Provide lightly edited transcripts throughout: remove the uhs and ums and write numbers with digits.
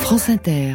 France Inter.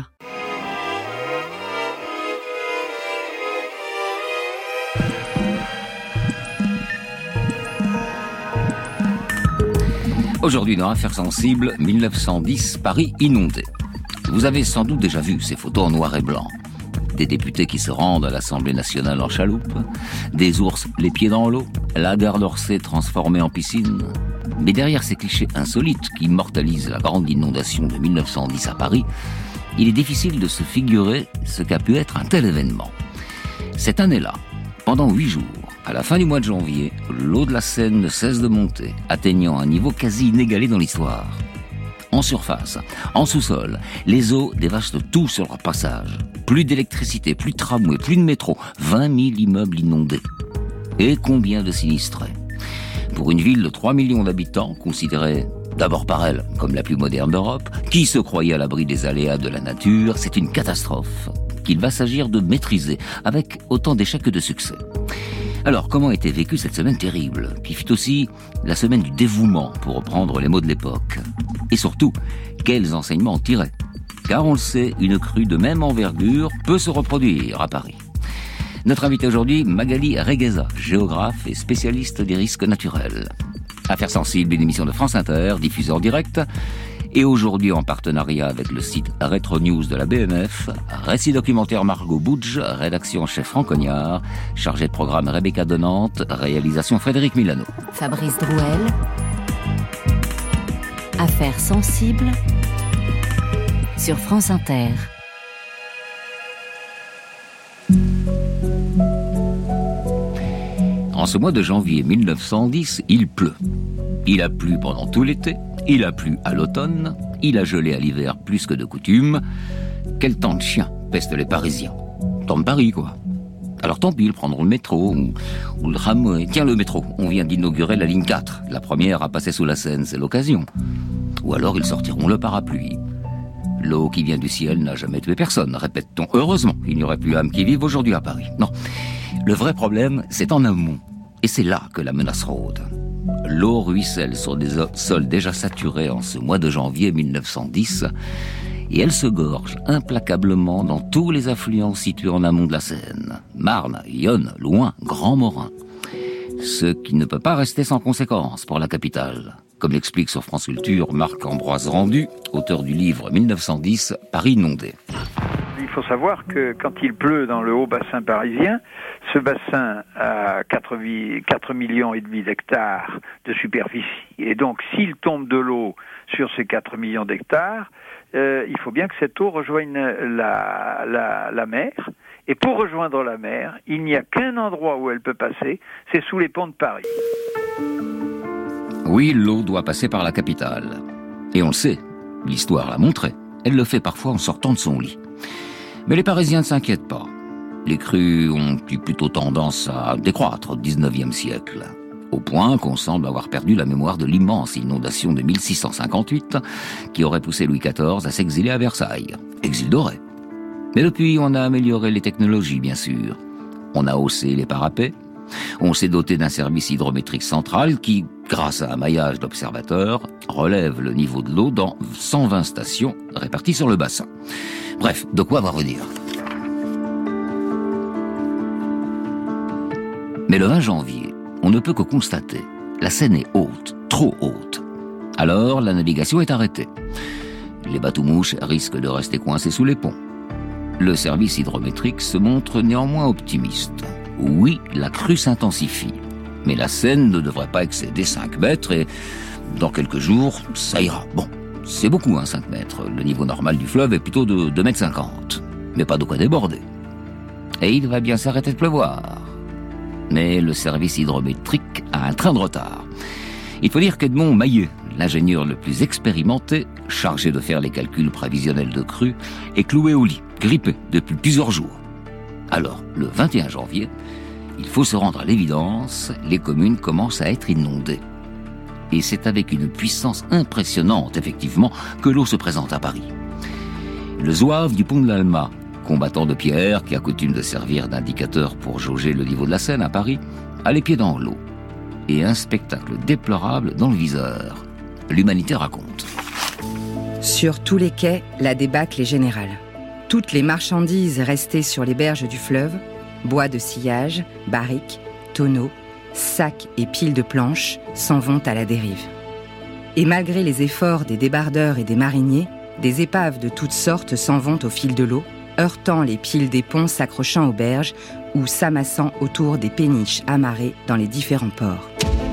Aujourd'hui, dans Affaires sensibles, 1910, Paris inondé. Vous avez sans doute déjà vu ces photos en noir et blanc. Des députés qui se rendent à l'Assemblée nationale en chaloupe, des ours les pieds dans l'eau, la gare d'Orsay transformée en piscine. Mais derrière ces clichés insolites qui immortalisent la grande inondation de 1910 à Paris, il est difficile de se figurer ce qu'a pu être un tel événement. Cette année-là, pendant 8 jours, à la fin du mois de janvier, l'eau de la Seine ne cesse de monter, atteignant un niveau quasi inégalé dans l'histoire. En surface, en sous-sol, les eaux dévastent tout sur leur passage. Plus d'électricité, plus de tramway, plus de métro, 20 000 immeubles inondés. Et combien de sinistrés? Pour une ville de 3 millions d'habitants, considérée d'abord par elle comme la plus moderne d'Europe, qui se croyait à l'abri des aléas de la nature, c'est une catastrophe qu'il va s'agir de maîtriser, avec autant d'échecs que de succès. Alors, comment était vécue cette semaine terrible, qui fut aussi la semaine du dévouement, pour reprendre les mots de l'époque? Et surtout, quels enseignements en tirer? Car on le sait, une crue de même envergure peut se reproduire à Paris. Notre invité aujourd'hui, Magali Regueza, géographe et spécialiste des risques naturels. Affaires sensibles, une émission de France Inter, diffusée en direct, et aujourd'hui en partenariat avec le site Retro News de la BNF, récit documentaire Margot Boudge, rédaction en chef Franck Cognard, chargé de programme Rebecca Donante, réalisation Frédéric Milano. Fabrice Drouel. Affaires sensibles sur France Inter. En ce mois de janvier 1910, il pleut. Il a plu pendant tout l'été, il a plu à l'automne, il a gelé à l'hiver plus que de coutume. Quel temps de chien pestent les Parisiens. Temps de Paris, quoi. Alors tant pis, ils prendront le métro ou le tramway. Tiens, le métro, on vient d'inaugurer la ligne 4. La première à passer sous la Seine, c'est l'occasion. Ou alors ils sortiront le parapluie. L'eau qui vient du ciel n'a jamais tué personne, répète-t-on. Heureusement, il n'y aurait plus âme qui vive aujourd'hui à Paris. Non, le vrai problème, c'est en amont. Et c'est là que la menace rôde. L'eau ruisselle sur des sols déjà saturés en ce mois de janvier 1910, et elle se gorge implacablement dans tous les affluents situés en amont de la Seine. Marne, Yonne, Loing, Grand Morin. Ce qui ne peut pas rester sans conséquences pour la capitale. Comme l'explique sur France Culture Marc-Ambroise Rendu, auteur du livre 1910, Paris inondé. Il faut savoir que quand il pleut dans le haut bassin parisien, ce bassin a 4,5 millions d'hectares de superficie. Et donc, s'il tombe de l'eau sur ces 4 millions d'hectares, il faut bien que cette eau rejoigne la mer. Et pour rejoindre la mer, il n'y a qu'un endroit où elle peut passer, c'est sous les ponts de Paris. Oui, l'eau doit passer par la capitale. Et on le sait, l'histoire l'a montré. Elle le fait parfois en sortant de son lit. Mais les Parisiens ne s'inquiètent pas. Les crues ont eu plutôt tendance à décroître au XIXe siècle, au point qu'on semble avoir perdu la mémoire de l'immense inondation de 1658 qui aurait poussé Louis XIV à s'exiler à Versailles. Exil doré. Mais depuis, on a amélioré les technologies, bien sûr. On a haussé les parapets. On s'est doté d'un service hydrométrique central qui, grâce à un maillage d'observateurs, relève le niveau de l'eau dans 120 stations réparties sur le bassin. Bref, de quoi avoir dire. Mais le 20 janvier, on ne peut que constater, la Seine est haute, trop haute. Alors, la navigation est arrêtée. Les bateaux-mouches risquent de rester coincés sous les ponts. Le service hydrométrique se montre néanmoins optimiste. Oui, la crue s'intensifie. Mais la Seine ne devrait pas excéder 5 mètres et dans quelques jours, ça ira. Bon, c'est beaucoup, 5 mètres. Le niveau normal du fleuve est plutôt de 2,50 mètres. Mais pas de quoi déborder. Et il va bien s'arrêter de pleuvoir. Mais le service hydrométrique a un train de retard. Il faut dire qu'Edmond Maillet, l'ingénieur le plus expérimenté, chargé de faire les calculs prévisionnels de crue, est cloué au lit, grippé depuis plusieurs jours. Alors, le 21 janvier, il faut se rendre à l'évidence, les communes commencent à être inondées. Et c'est avec une puissance impressionnante, effectivement, que l'eau se présente à Paris. Le zouave du pont de l'Alma, combattant de pierre qui a coutume de servir d'indicateur pour jauger le niveau de la Seine à Paris, a les pieds dans l'eau. Et un spectacle déplorable dans le viseur. L'Humanité raconte. Sur tous les quais, la débâcle est générale. Toutes les marchandises restées sur les berges du fleuve, bois de sillage, barriques, tonneaux, sacs et piles de planches, s'en vont à la dérive. Et malgré les efforts des débardeurs et des mariniers, des épaves de toutes sortes s'en vont au fil de l'eau, heurtant les piles des ponts s'accrochant aux berges ou s'amassant autour des péniches amarrées dans les différents ports.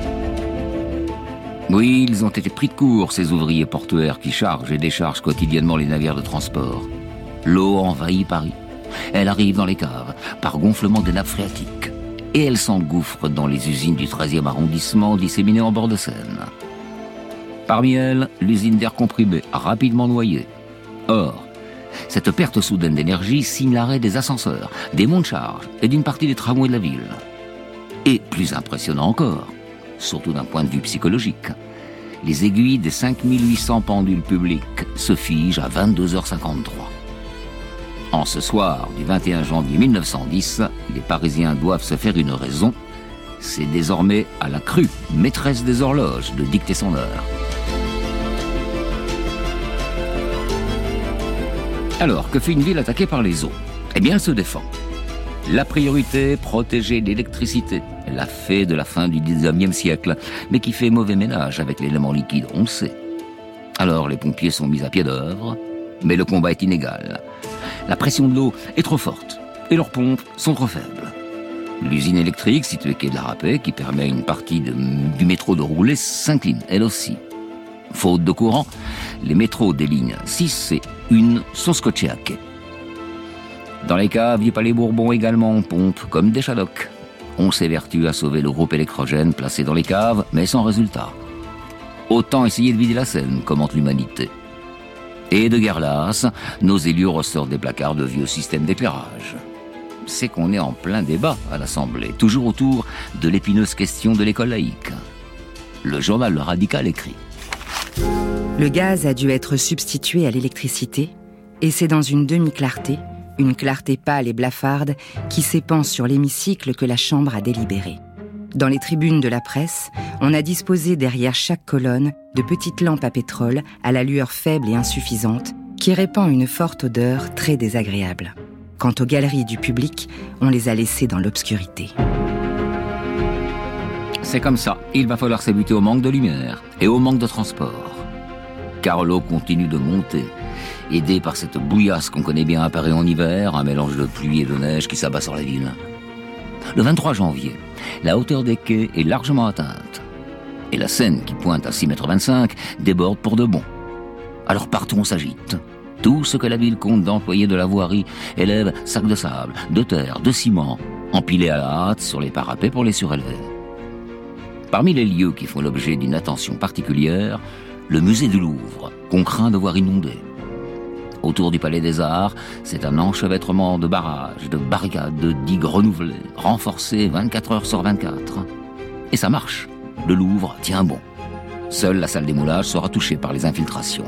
Oui, ils ont été pris de court, ces ouvriers portuaires qui chargent et déchargent quotidiennement les navires de transport. L'eau envahit Paris. Elle arrive dans les caves, par gonflement des nappes phréatiques. Et elle s'engouffre dans les usines du 13e arrondissement disséminées en bord de Seine. Parmi elles, l'usine d'air comprimé, rapidement noyée. Or, cette perte soudaine d'énergie signe l'arrêt des ascenseurs, des monts de charge et d'une partie des tramways de la ville. Et plus impressionnant encore, surtout d'un point de vue psychologique, les aiguilles des 5800 pendules publiques se figent à 22h53. En ce soir du 21 janvier 1910, les Parisiens doivent se faire une raison. C'est désormais à la crue, maîtresse des horloges, de dicter son heure. Alors, que fait une ville attaquée par les eaux? Eh bien, elle se défend. La priorité, protéger l'électricité. Elle l'a fait de la fin du 19e siècle, mais qui fait mauvais ménage avec l'élément liquide, on le sait. Alors, les pompiers sont mis à pied d'œuvre, mais le combat est inégal. La pression de l'eau est trop forte, et leurs pompes sont trop faibles. L'usine électrique, située quai de la Rapée, qui permet à une partie du métro de rouler, s'incline, elle aussi. Faute de courant, les métros des lignes 6 et 1 sont scotchés à quai. Dans les caves du Palais Bourbon également, on pompe comme des Shadocks. On s'évertue à sauver le groupe électrogène placé dans les caves, mais sans résultat. Autant essayer de vider la Seine, commente l'humanité. Et de guerre lasse, nos élus ressortent des placards de vieux systèmes d'éclairage. C'est qu'on est en plein débat à l'Assemblée, toujours autour de l'épineuse question de l'école laïque. Le journal Le Radical écrit: Le gaz a dû être substitué à l'électricité, et c'est dans une demi-clarté, une clarté pâle et blafarde, qui s'épand sur l'hémicycle que la Chambre a délibéré. Dans les tribunes de la presse, on a disposé derrière chaque colonne de petites lampes à pétrole à la lueur faible et insuffisante, qui répand une forte odeur très désagréable. Quant aux galeries du public, on les a laissées dans l'obscurité. C'est comme ça, il va falloir s'habituer au manque de lumière et au manque de transport. Car l'eau continue de monter, aidée par cette bouillasse qu'on connaît bien à Paris en hiver, un mélange de pluie et de neige qui s'abat sur la ville. Le 23 janvier, la hauteur des quais est largement atteinte. Et la Seine, qui pointe à 6,25 m, déborde pour de bon. Alors partout on s'agite. Tout ce que la ville compte d'employés de la voirie élève sacs de sable, de terre, de ciment, empilés à la hâte sur les parapets pour les surélever. Parmi les lieux qui font l'objet d'une attention particulière, le musée du Louvre, qu'on craint de voir inondé. Autour du Palais des Arts, c'est un enchevêtrement de barrages, de barricades, de digues renouvelées, renforcées 24 heures sur 24. Et ça marche. Le Louvre tient bon. Seule la salle des moulages sera touchée par les infiltrations.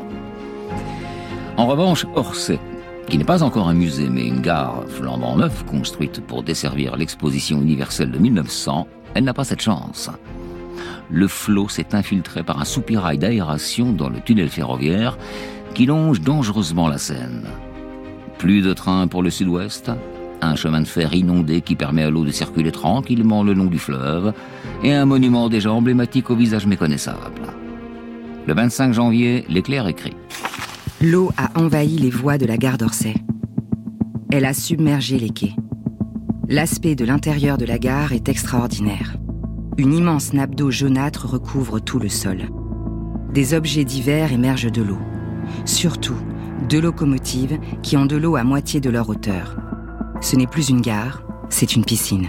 En revanche, Orsay, qui n'est pas encore un musée mais une gare flambant neuve construite pour desservir l'exposition universelle de 1900, elle n'a pas cette chance. Le flot s'est infiltré par un soupirail d'aération dans le tunnel ferroviaire qui longe dangereusement la Seine. Plus de trains pour le sud-ouest, un chemin de fer inondé qui permet à l'eau de circuler tranquillement le long du fleuve, et un monument déjà emblématique au visage méconnaissable. Le 25 janvier, l'Éclair écrit: L'eau a envahi les voies de la gare d'Orsay. Elle a submergé les quais. L'aspect de l'intérieur de la gare est extraordinaire. Une immense nappe d'eau jaunâtre recouvre tout le sol. Des objets divers émergent de l'eau. Surtout, 2 locomotives qui ont de l'eau à moitié de leur hauteur. Ce n'est plus une gare, c'est une piscine.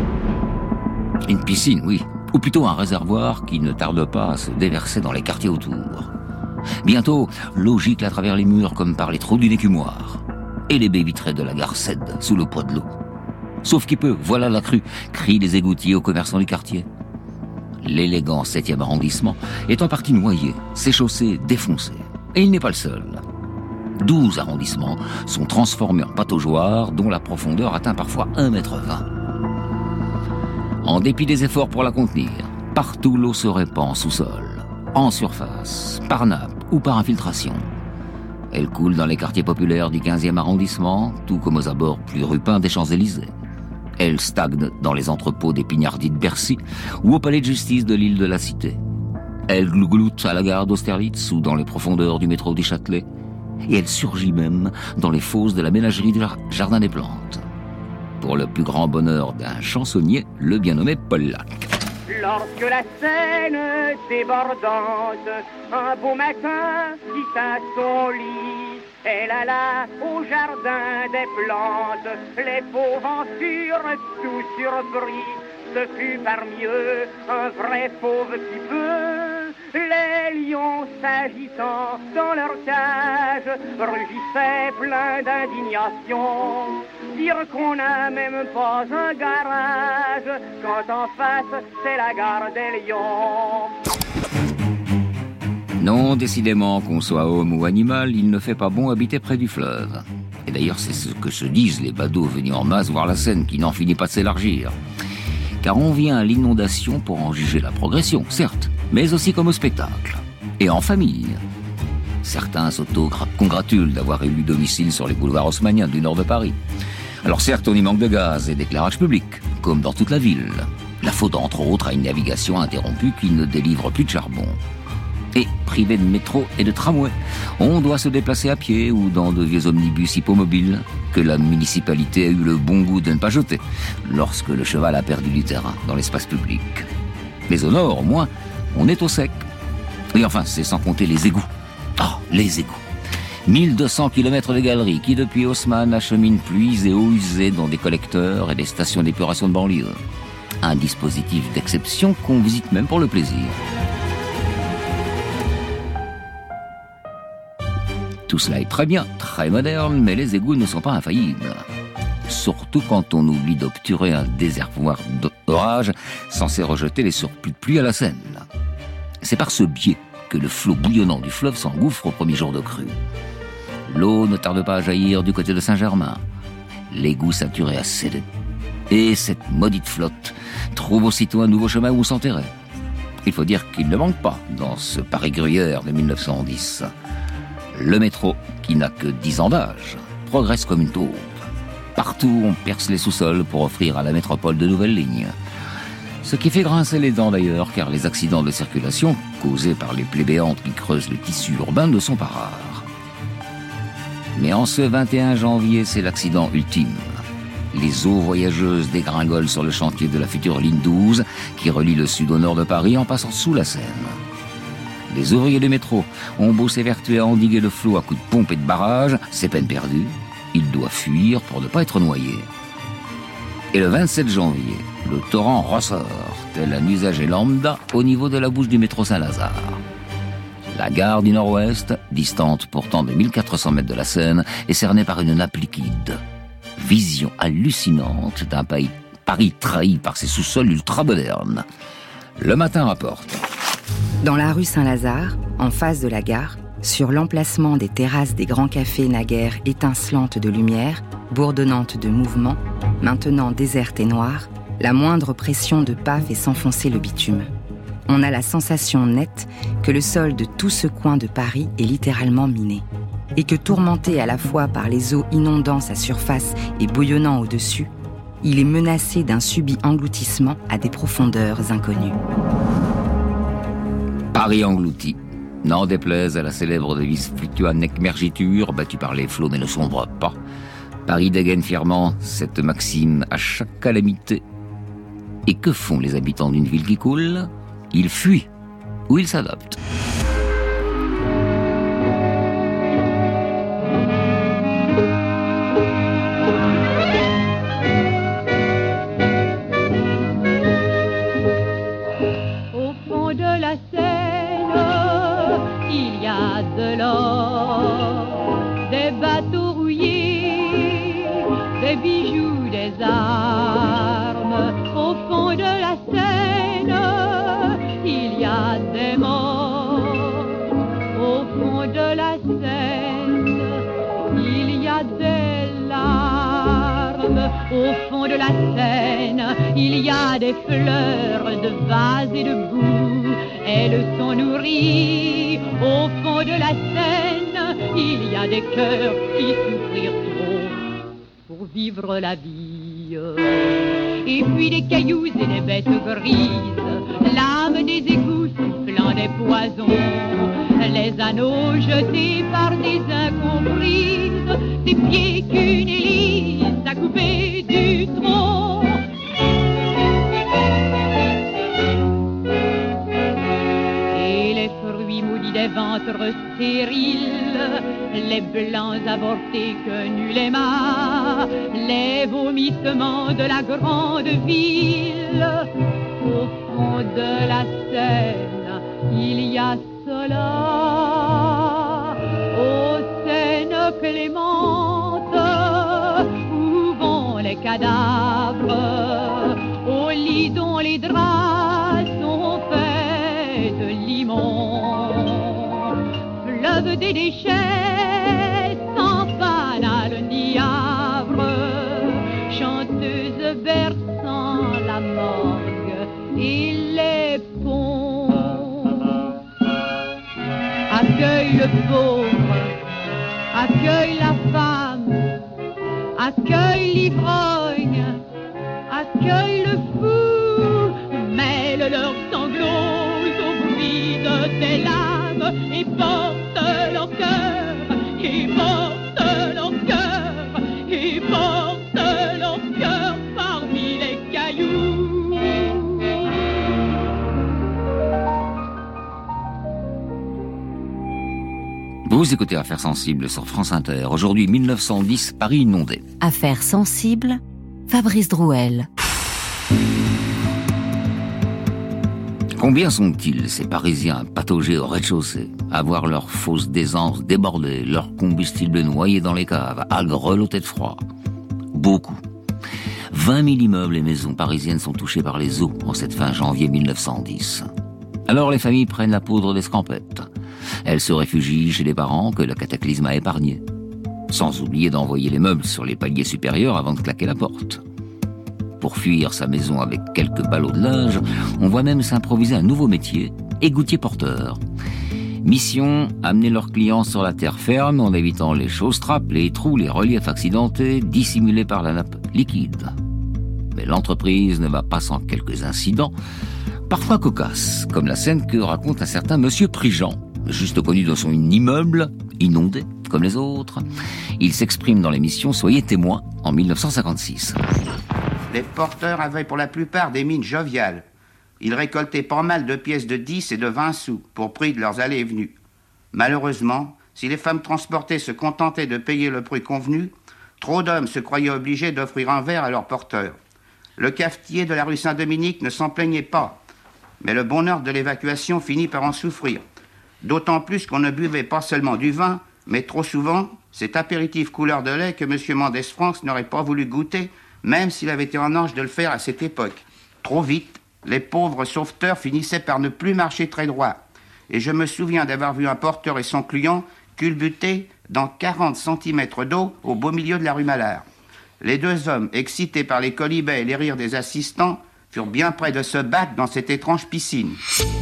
Une piscine, oui. Ou plutôt un réservoir qui ne tarde pas à se déverser dans les quartiers autour. Bientôt, l'eau gicle à travers les murs comme par les trous d'une écumoire. Et les baies vitrées de la gare cèdent sous le poids de l'eau. Sauf qui peut, voilà la crue, crient les égoutiers aux commerçants du quartier. L'élégant 7e arrondissement est en partie noyé, ses chaussées défoncées. Et il n'est pas le seul. 12 arrondissements sont transformés en pataugeoires dont la profondeur atteint parfois 1,20 m. En dépit des efforts pour la contenir, partout l'eau se répand en sous-sol, en surface, par nappe ou par infiltration. Elle coule dans les quartiers populaires du 15e arrondissement, tout comme aux abords plus rupins des Champs-Élysées. Elle stagne dans les entrepôts des Pignardis de Bercy ou au palais de justice de l'île de la Cité. Elle gloute à la gare d'Austerlitz ou dans les profondeurs du métro du Châtelet. Et elle surgit même dans les fosses de la ménagerie du Jardin des Plantes. Pour le plus grand bonheur d'un chansonnier, le bien nommé Paul Lac. Lorsque la Seine débordante, un beau matin, dit à son lit, elle alla au jardin des plantes, les pauvres furent tout surpris. Ce fut parmi eux un vrai pauvre petit peu. Les lions s'agitant dans leur cage rugissaient pleins d'indignation. Dire qu'on n'a même pas un garage quand en face c'est la gare des lions. Non, décidément, qu'on soit homme ou animal, il ne fait pas bon habiter près du fleuve. Et d'ailleurs, c'est ce que se disent les badauds venus en masse voir la Seine qui n'en finit pas de s'élargir. Car on vient à l'inondation pour en juger la progression, certes, mais aussi comme au spectacle. Et en famille. Certains s'auto-congratulent d'avoir élu domicile sur les boulevards haussmanniens du nord de Paris. Alors certes, on y manque de gaz et d'éclairage public, comme dans toute la ville. La faute, entre autres, à une navigation interrompue qui ne délivre plus de charbon. Et, privé de métro et de tramway, on doit se déplacer à pied ou dans de vieux omnibus hippomobiles que la municipalité a eu le bon goût de ne pas jeter lorsque le cheval a perdu du terrain dans l'espace public. Mais au nord, au moins, on est au sec. Et enfin, c'est sans compter les égouts. Ah, les égouts. 1200 km de galeries qui, depuis Haussmann, acheminent pluies et eaux usées dans des collecteurs et des stations d'épuration de banlieue. Un dispositif d'exception qu'on visite même pour le plaisir. Tout cela est très bien, très moderne, mais les égouts ne sont pas infaillibles. Surtout quand on oublie d'obturer un déservoir d'orage censé rejeter les surplus de pluie à la Seine. C'est par ce biais que le flot bouillonnant du fleuve s'engouffre au premier jour de crue. L'eau ne tarde pas à jaillir du côté de Saint-Germain. L'égout saturé a cédé. Et cette maudite flotte trouve aussitôt un nouveau chemin où s'enterrer. Il faut dire qu'il ne manque pas dans ce Paris-Gruyère de 1910. Le métro, qui n'a que 10 ans d'âge, progresse comme une taupe. Partout, on perce les sous-sols pour offrir à la métropole de nouvelles lignes. Ce qui fait grincer les dents d'ailleurs, car les accidents de circulation, causés par les plébéantes qui creusent le tissu urbain, ne sont pas rares. Mais en ce 21 janvier, c'est l'accident ultime. Les eaux voyageuses dégringolent sur le chantier de la future ligne 12, qui relie le sud au nord de Paris en passant sous la Seine. Les ouvriers du métro ont beau s'évertuer à endiguer le flot à coups de pompe et de barrage, c'est peine perdue. Ils doivent fuir pour ne pas être noyés. Et le 27 janvier, le torrent ressort, tel un usager lambda, au niveau de la bouche du métro Saint-Lazare. La gare du Nord-Ouest, distante pourtant de 1400 mètres de la Seine, est cernée par une nappe liquide. Vision hallucinante d'un Paris trahi par ses sous-sols ultra-modernes. Le Matin rapporte. Dans la rue Saint-Lazare, en face de la gare, sur l'emplacement des terrasses des grands cafés naguère étincelantes de lumière, bourdonnantes de mouvement, maintenant désertes et noires, la moindre pression de pas fait s'enfoncer le bitume. On a la sensation nette que le sol de tout ce coin de Paris est littéralement miné. Et que tourmenté à la fois par les eaux inondant sa surface et bouillonnant au-dessus, il est menacé d'un subit engloutissement à des profondeurs inconnues. Paris englouti. N'en déplaise à la célèbre devise Fluctua nec mergitur, battue par les flots mais ne sombre pas. Paris dégaine fièrement cette maxime à chaque calamité. Et que font les habitants d'une ville qui coule ? Ils fuient ou ils s'adaptent. Au fond de la Seine, il y a des fleurs de vase et de boue. Elles sont nourries au fond de la Seine il y a des cœurs qui souffrirent trop pour vivre la vie. Et puis des cailloux et des bêtes grises, l'âme des égouts soufflant des poisons, les anneaux jetés par des incomprises, des pieds qu'une hélice a coupés du tronc. Et les fruits maudits des ventres stériles, les blancs avortés que nul aima, les vomissements de la grande ville. Au fond de la Seine, il y a cela, ô Seine clémente, où vont les cadavres, au lit dont les draps sont faits de limon, fleuve des déchets sans fanal ni havre, chanteuse berçant la morgue et les ponts. Accueille le pauvre, accueille la femme, accueille l'ivrogne, accueille le fou, mêle leurs sanglots au bruit de tes lames et porte leur cœur, et porte leur cœur, et porte leur cœur parmi les cailloux. Vous écoutez Affaires sensibles sur France Inter. Aujourd'hui, 1910, Paris inondé. Affaires sensibles, Fabrice Drouel. Combien sont-ils, ces Parisiens pataugés au rez-de-chaussée, à voir leurs fausses d'aisance déborder, leur combustible noyé dans les caves, à grelotter de froid? Beaucoup. 20 000 immeubles et maisons parisiennes sont touchés par les eaux en cette fin janvier 1910. Alors les familles prennent la poudre d'escampette. Elles se réfugient chez les parents que le cataclysme a épargnés. Sans oublier d'envoyer les meubles sur les paliers supérieurs avant de claquer la porte. Pour fuir sa maison avec quelques ballots de linge, on voit même s'improviser un nouveau métier, égoutier porteur. Mission, amener leurs clients sur la terre ferme en évitant les chausses-trappes, les trous, les reliefs accidentés, dissimulés par la nappe liquide. Mais l'entreprise ne va pas sans quelques incidents, parfois cocasses, comme la scène que raconte un certain monsieur Prigent, juste connu dans son immeuble, inondé, comme les autres. Il s'exprime dans l'émission Soyez témoins, en 1956. Les porteurs avaient pour la plupart des mines joviales. Ils récoltaient pas mal de pièces de 10 et de 20 sous, pour prix de leurs allées et venues. Malheureusement, si les femmes transportées se contentaient de payer le prix convenu, trop d'hommes se croyaient obligés d'offrir un verre à leurs porteurs. Le cafetier de la rue Saint-Dominique ne s'en plaignait pas, mais le bonheur de l'évacuation finit par en souffrir. D'autant plus qu'on ne buvait pas seulement du vin, mais trop souvent, cet apéritif couleur de lait que M. Mendès-France n'aurait pas voulu goûter, même s'il avait été en ange de le faire à cette époque. Trop vite, les pauvres sauveteurs finissaient par ne plus marcher très droit. Et je me souviens d'avoir vu un porteur et son client culbuter dans 40 cm d'eau au beau milieu de la rue Mallard. Les deux hommes, excités par les quolibets et les rires des assistants, furent bien près de se battre dans cette étrange piscine.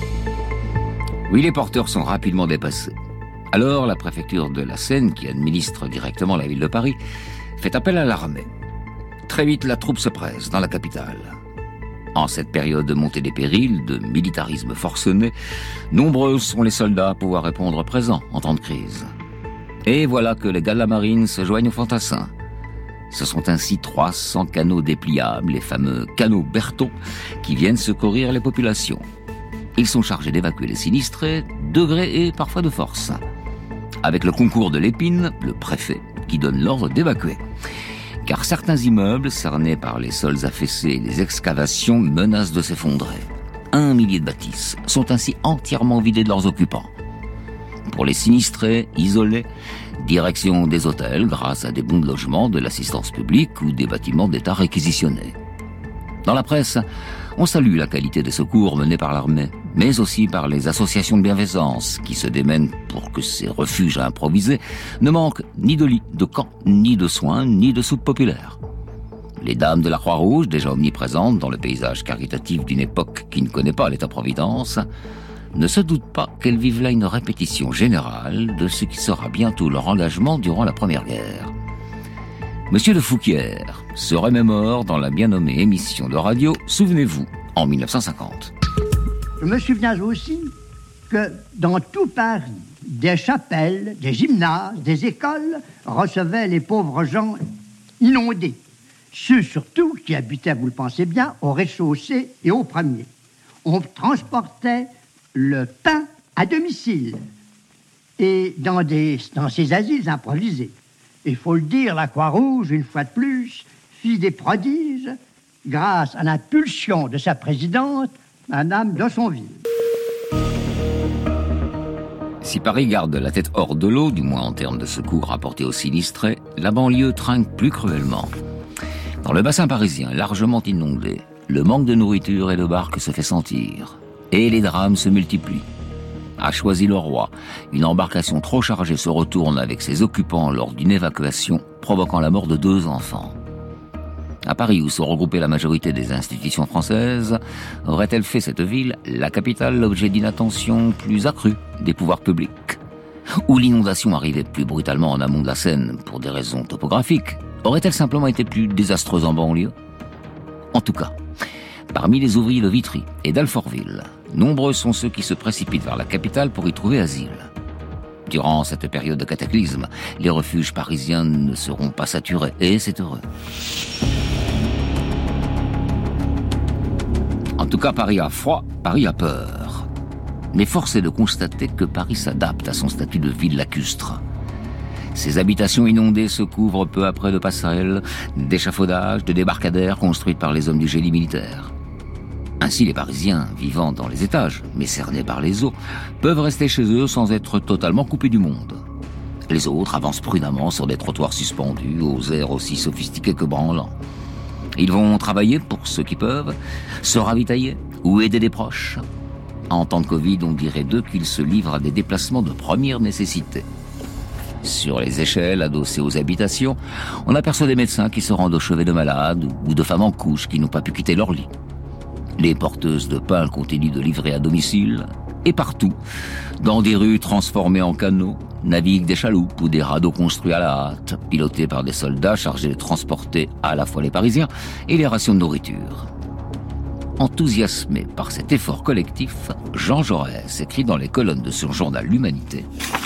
Oui, les porteurs sont rapidement dépassés. Alors, la préfecture de la Seine, qui administre directement la ville de Paris, fait appel à l'armée. Très vite, la troupe se presse dans la capitale. En cette période de montée des périls, de militarisme forcené, nombreux sont les soldats à pouvoir répondre présents en temps de crise. Et voilà que les gars de la marine se joignent aux fantassins. Ce sont ainsi 300 canots dépliables, les fameux canots Berthaud, qui viennent secourir les populations. Ils sont chargés d'évacuer les sinistrés, de gré et parfois de force. Avec le concours de Lépine, le préfet, qui donne l'ordre d'évacuer. Car certains immeubles, cernés par les sols affaissés et les excavations, menacent de s'effondrer. 1 millier de bâtisses sont ainsi entièrement vidées de leurs occupants. Pour les sinistrés, isolés, direction des hôtels grâce à des bons de logement de l'assistance publique ou des bâtiments d'État réquisitionnés. Dans la presse, on salue la qualité des secours menés par l'armée, mais aussi par les associations de bienfaisance qui se démènent pour que ces refuges improvisés ne manquent ni de lits, de camps, ni de soins, ni de soupe populaire. Les dames de la Croix-Rouge, déjà omniprésentes dans le paysage caritatif d'une époque qui ne connaît pas l'État-providence, ne se doutent pas qu'elles vivent là une répétition générale de ce qui sera bientôt leur engagement durant la Première Guerre. Monsieur de Fouquières se remémore dans la bien nommée émission de radio « Souvenez-vous » en 1950. Je me souviens aussi que dans tout Paris, des chapelles, des gymnases, des écoles recevaient les pauvres gens inondés. Ceux surtout qui habitaient, vous le pensez bien, au rez-de-chaussée et au premier. On transportait le pain à domicile et dans ces asiles improvisés. Il faut le dire, la Croix-Rouge, une fois de plus, fit des prodiges grâce à l'impulsion de sa présidente, Madame d'Aussonville. Si Paris garde la tête hors de l'eau, du moins en termes de secours apportés aux sinistrés, la banlieue trinque plus cruellement. Dans le bassin parisien, largement inondé, le manque de nourriture et de barques se fait sentir. Et les drames se multiplient. À Choisy-le-Roi, une embarcation trop chargée se retourne avec ses occupants lors d'une évacuation, provoquant la mort de 2 enfants. À Paris, où sont regroupées la majorité des institutions françaises, aurait-elle fait cette ville, la capitale, l'objet d'une attention plus accrue des pouvoirs publics? Où l'inondation arrivait plus brutalement en amont de la Seine pour des raisons topographiques, aurait-elle simplement été plus désastreuse en banlieue? En tout cas, parmi les ouvriers de Vitry et d'Alfortville, nombreux sont ceux qui se précipitent vers la capitale pour y trouver asile. Durant cette période de cataclysme, les refuges parisiens ne seront pas saturés, et c'est heureux. En tout cas, Paris a froid, Paris a peur. Mais force est de constater que Paris s'adapte à son statut de ville lacustre. Ses habitations inondées se couvrent peu après de passerelles, d'échafaudages, de débarcadères construites par les hommes du génie militaire. Ainsi, les Parisiens, vivant dans les étages, mais cernés par les eaux, peuvent rester chez eux sans être totalement coupés du monde. Les autres avancent prudemment sur des trottoirs suspendus, aux airs aussi sophistiqués que branlants. Ils vont travailler pour ceux qui peuvent, se ravitailler ou aider des proches. En temps de Covid, on dirait d'eux qu'ils se livrent à des déplacements de première nécessité. Sur les échelles adossées aux habitations, on aperçoit des médecins qui se rendent au chevet de malades ou de femmes en couche qui n'ont pas pu quitter leur lit. Les porteuses de pain continuent de livrer à domicile, et partout, dans des rues transformées en canaux, naviguent des chaloupes ou des radeaux construits à la hâte, pilotés par des soldats chargés de transporter à la fois les Parisiens et les rations de nourriture. Enthousiasmé par cet effort collectif, Jean Jaurès écrit dans les colonnes de son journal L'Humanité.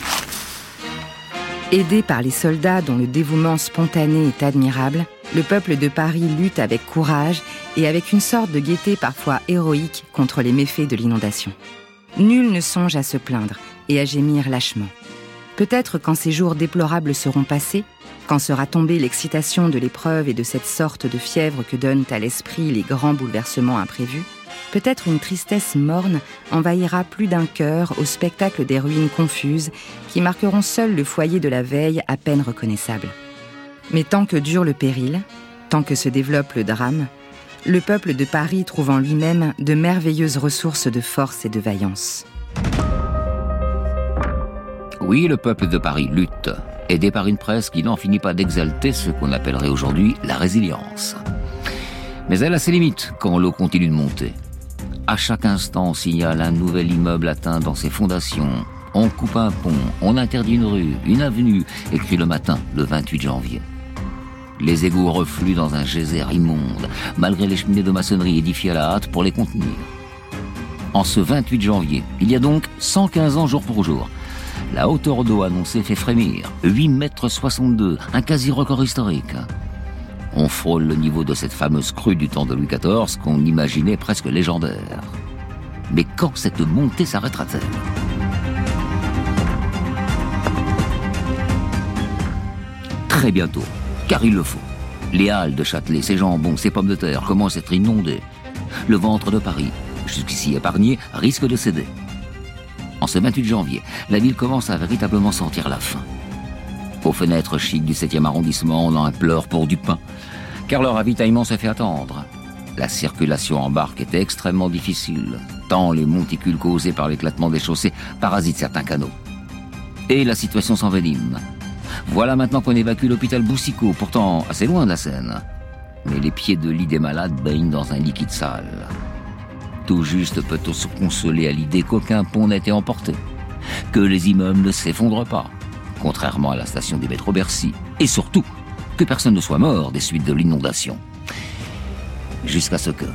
Aidé par les soldats dont le dévouement spontané est admirable, le peuple de Paris lutte avec courage et avec une sorte de gaieté parfois héroïque contre les méfaits de l'inondation. Nul ne songe à se plaindre et à gémir lâchement. Peut-être quand ces jours déplorables seront passés, quand sera tombée l'excitation de l'épreuve et de cette sorte de fièvre que donnent à l'esprit les grands bouleversements imprévus, peut-être une tristesse morne envahira plus d'un cœur au spectacle des ruines confuses qui marqueront seuls le foyer de la veille à peine reconnaissable. Mais tant que dure le péril, tant que se développe le drame, le peuple de Paris trouve en lui-même de merveilleuses ressources de force et de vaillance. Oui, le peuple de Paris lutte, aidé par une presse qui n'en finit pas d'exalter ce qu'on appellerait aujourd'hui la résilience. Mais elle a ses limites quand l'eau continue de monter. À chaque instant, on signale un nouvel immeuble atteint dans ses fondations. On coupe un pont, on interdit une rue, une avenue, écrit le matin, le 28 janvier. Les égouts refluent dans un geyser immonde, malgré les cheminées de maçonnerie édifiées à la hâte pour les contenir. En ce 28 janvier, il y a donc 115 ans jour pour jour, la hauteur d'eau annoncée fait frémir, 8,62 m, un quasi-record historique. On frôle le niveau de cette fameuse crue du temps de Louis XIV qu'on imaginait presque légendaire. Mais quand cette montée s'arrêtera-t-elle ? Très bientôt, car il le faut. Les halles de Châtelet, ses jambons, ses pommes de terre commencent à être inondés. Le ventre de Paris, jusqu'ici épargné, risque de céder. En ce 28 janvier, la ville commence à véritablement sentir la faim. Aux fenêtres chics du 7e arrondissement, on en implore pour du pain, car leur ravitaillement se fait attendre. La circulation en barque était extrêmement difficile, tant les monticules causés par l'éclatement des chaussées parasitent certains canaux. Et la situation s'envenime. Voilà maintenant qu'on évacue l'hôpital Boucicaut, pourtant assez loin de la Seine. Mais les pieds de lit des malades baignent dans un liquide sale. Tout juste peut-on se consoler à l'idée qu'aucun pont n'a été emporté, que les immeubles ne s'effondrent pas, contrairement à la station des métros Bercy, et surtout que personne ne soit mort des suites de l'inondation. Jusqu'à ce que...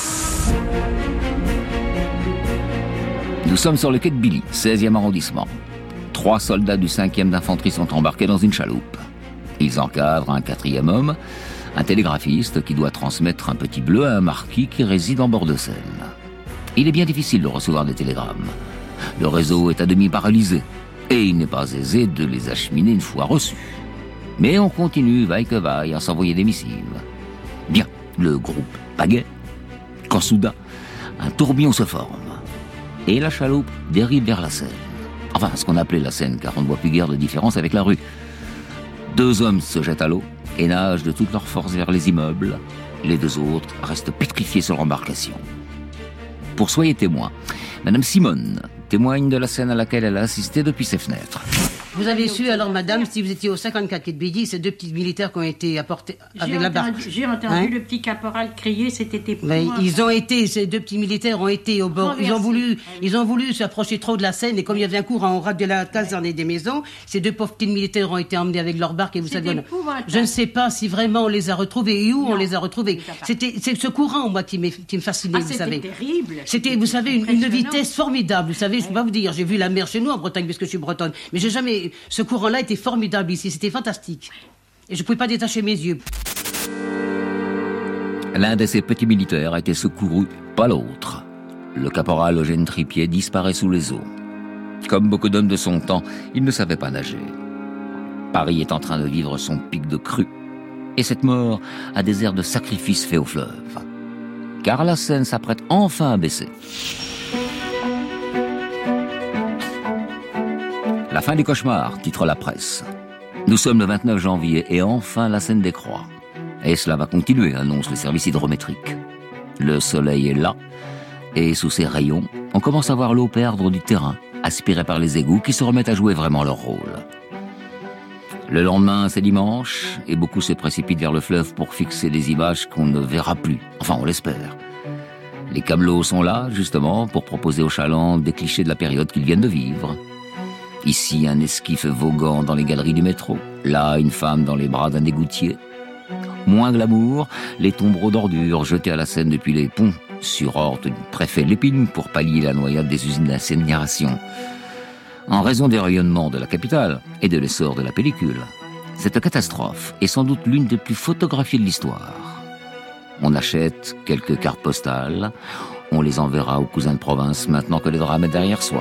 Nous sommes sur le quai de Billy, 16e arrondissement. 3 soldats du 5e d'infanterie sont embarqués dans une chaloupe. Ils encadrent un 4e homme, un télégraphiste qui doit transmettre un petit bleu à un marquis qui réside en bord de Seine. Il est bien difficile de recevoir des télégrammes. Le réseau est à demi paralysé et il n'est pas aisé de les acheminer une fois reçus. Mais on continue, vaille que vaille, à s'envoyer des missives. Bien, le groupe pagaie, quand soudain, un tourbillon se forme. Et la chaloupe dérive vers la Seine. Enfin, ce qu'on appelait la Seine, car on ne voit plus guère de différence avec la rue. 2 hommes se jettent à l'eau et nagent de toute leur force vers les immeubles. Les 2 autres restent pétrifiés sur l'embarcation. Pour soyez témoin, Madame Simone témoigne de la scène à laquelle elle a assisté depuis ses fenêtres. Vous avez su alors, madame, si vous étiez au 54 quai de Billy, ces 2 petits militaires qui ont été apportés avec la barque. J'ai entendu le petit caporal crier, c'était épouvantable. Ils ont été, ces 2 petits militaires ont été au bord. Ils ont voulu s'approcher trop de la Seine et comme il y avait un courant au ras de la caserne et des maisons, ces 2 pauvres petits militaires ont été emmenés avec leur barque et vous savez, je ne sais pas si vraiment on les a retrouvés et où on les a retrouvés. C'est ce courant, moi, qui me fascinait, vous savez. C'était terrible. C'était, vous savez, une vitesse formidable. Vous savez, je peux pas vous dire, j'ai vu la mer chez nous en Bretagne parce que je suis bretonne, mais j'ai jamais. Ce courant-là était formidable ici, c'était fantastique. Et je ne pouvais pas détacher mes yeux. L'un de ces petits militaires a été secouru, pas l'autre. Le caporal Eugène Tripier disparaît sous les eaux. Comme beaucoup d'hommes de son temps, il ne savait pas nager. Paris est en train de vivre son pic de crue. Et cette mort a des airs de sacrifice fait au fleuve. Car la Seine s'apprête enfin à baisser. La fin des cauchemars, titre la presse. Nous sommes le 29 janvier et enfin la Seine décroît. Et cela va continuer, annonce le service hydrométrique. Le soleil est là, et sous ses rayons, on commence à voir l'eau perdre du terrain, aspirée par les égouts qui se remettent à jouer vraiment leur rôle. Le lendemain, c'est dimanche, et beaucoup se précipitent vers le fleuve pour fixer des images qu'on ne verra plus. Enfin, on l'espère. Les camelots sont là, justement, pour proposer aux chalands des clichés de la période qu'ils viennent de vivre. Ici, un esquif voguant dans les galeries du métro. Là, une femme dans les bras d'un égoutier. Moins glamour, les tombereaux d'ordures jetés à la Seine depuis les ponts, sur ordre du préfet Lépine pour pallier la noyade des usines d'incinération. En raison des rayonnements de la capitale et de l'essor de la pellicule, cette catastrophe est sans doute l'une des plus photographiées de l'histoire. On achète quelques cartes postales, on les enverra aux cousins de province maintenant que le drame est derrière soi.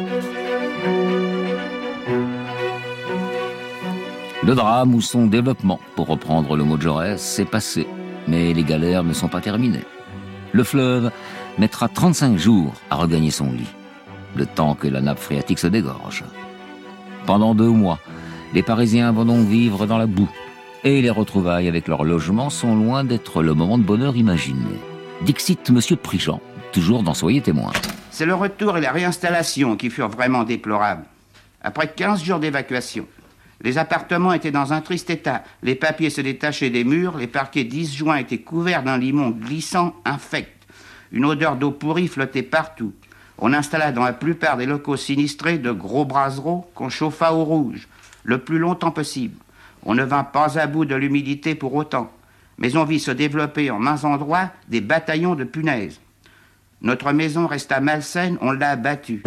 Le drame ou son développement, pour reprendre le mot de Jaurès, s'est passé, mais les galères ne sont pas terminées. Le fleuve mettra 35 jours à regagner son lit, le temps que la nappe phréatique se dégorge. Pendant 2 mois, les Parisiens vont donc vivre dans la boue, et les retrouvailles avec leur logement sont loin d'être le moment de bonheur imaginé. Dixit Monsieur Prigent, toujours dans Soyez témoin. C'est le retour et la réinstallation qui furent vraiment déplorables. Après 15 jours d'évacuation, les appartements étaient dans un triste état. Les papiers se détachaient des murs, les parquets disjoints étaient couverts d'un limon glissant infect. Une odeur d'eau pourrie flottait partout. On installa dans la plupart des locaux sinistrés de gros brassereaux qu'on chauffa au rouge, le plus longtemps possible. On ne vint pas à bout de l'humidité pour autant, mais on vit se développer en mains endroits des bataillons de punaises. Notre maison resta malsaine, on l'a abattue.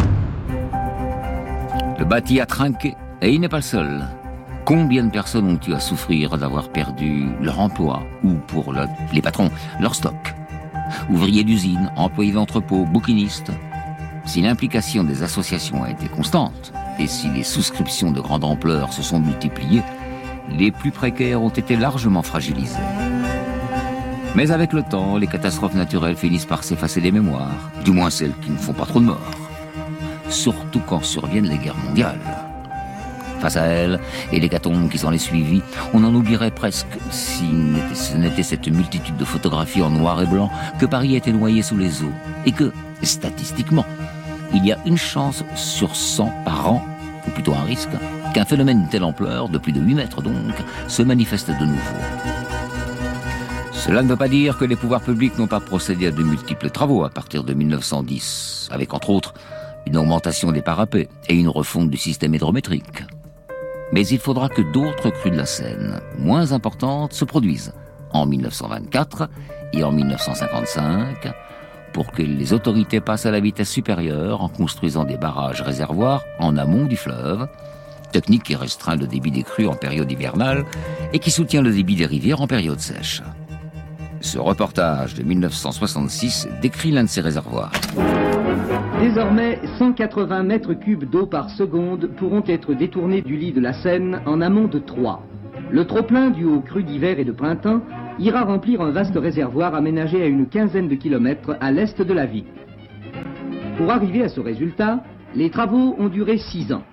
Le bâti a trinqué, et il n'est pas le seul. Combien de personnes ont eu à souffrir d'avoir perdu leur emploi, ou pour les patrons, leur stock? Ouvriers d'usine, employés d'entrepôt, bouquinistes. Si l'implication des associations a été constante, et si les souscriptions de grande ampleur se sont multipliées, les plus précaires ont été largement fragilisés. Mais avec le temps, les catastrophes naturelles finissent par s'effacer des mémoires, du moins celles qui ne font pas trop de morts. Surtout quand surviennent les guerres mondiales. Face à elles, et l'hécatombe qui s'en est suivie, on en oublierait presque si ce n'était cette multitude de photographies en noir et blanc que Paris était noyé sous les eaux, et que, statistiquement, il y a une chance sur 100 par an, ou plutôt un risque, qu'un phénomène de telle ampleur, de plus de 8 mètres donc, se manifeste de nouveau. Cela ne veut pas dire que les pouvoirs publics n'ont pas procédé à de multiples travaux à partir de 1910, avec entre autres une augmentation des parapets et une refonte du système hydrométrique. Mais il faudra que d'autres crues de la Seine, moins importantes, se produisent en 1924 et en 1955 pour que les autorités passent à la vitesse supérieure en construisant des barrages-réservoirs en amont du fleuve, technique qui restreint le débit des crues en période hivernale et qui soutient le débit des rivières en période sèche. Ce reportage de 1966 décrit l'un de ces réservoirs. Désormais, 180 mètres cubes d'eau par seconde pourront être détournés du lit de la Seine en amont de Troyes. Le trop-plein dû aux crues d'hiver et de printemps ira remplir un vaste réservoir aménagé à une quinzaine de kilomètres à l'est de la ville. Pour arriver à ce résultat, les travaux ont duré 6 ans.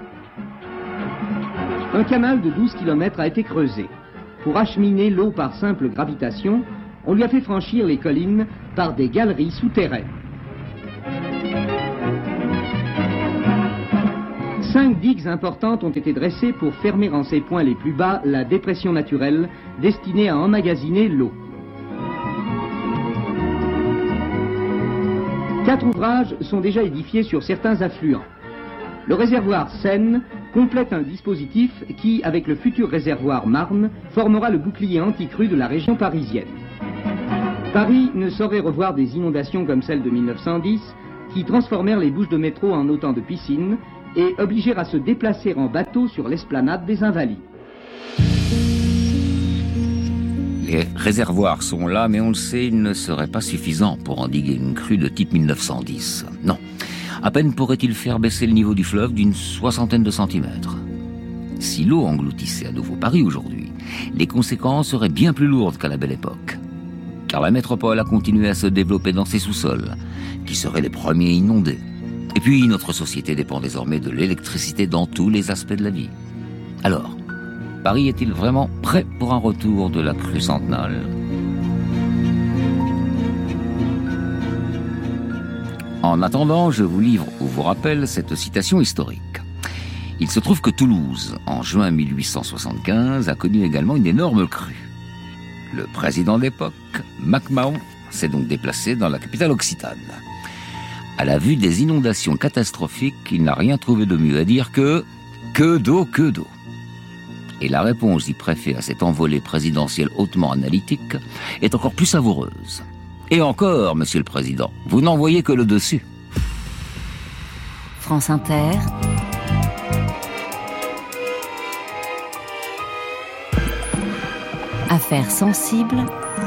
Un canal de 12 km a été creusé. Pour acheminer l'eau par simple gravitation, on lui a fait franchir les collines par des galeries souterraines. 5 digues importantes ont été dressées pour fermer en ses points les plus bas la dépression naturelle destinée à emmagasiner l'eau. 4 ouvrages sont déjà édifiés sur certains affluents. Le réservoir Seine complète un dispositif qui, avec le futur réservoir Marne, formera le bouclier anti-crue de la région parisienne. Paris ne saurait revoir des inondations comme celle de 1910 qui transformèrent les bouches de métro en autant de piscines et obligèrent à se déplacer en bateau sur l'esplanade des Invalides. Les réservoirs sont là, mais on le sait, ils ne seraient pas suffisants pour endiguer une crue de type 1910. Non. À peine pourrait-il faire baisser le niveau du fleuve d'une 60aine de centimètres. Si l'eau engloutissait à nouveau Paris aujourd'hui, les conséquences seraient bien plus lourdes qu'à la belle époque. Car la métropole a continué à se développer dans ses sous-sols, qui seraient les premiers inondés. Et puis, notre société dépend désormais de l'électricité dans tous les aspects de la vie. Alors, Paris est-il vraiment prêt pour un retour de la crue centenale ? En attendant, je vous livre ou vous rappelle cette citation historique. Il se trouve que Toulouse, en juin 1875, a connu également une énorme crue. Le président d'époque, MacMahon, s'est donc déplacé dans la capitale occitane. À la vue des inondations catastrophiques, il n'a rien trouvé de mieux à dire que d'eau. Et la réponse du préfet à cette envolée présidentielle hautement analytique est encore plus savoureuse. Et encore, monsieur le président, vous n'en voyez que le dessus. France Inter. Affaires sensibles.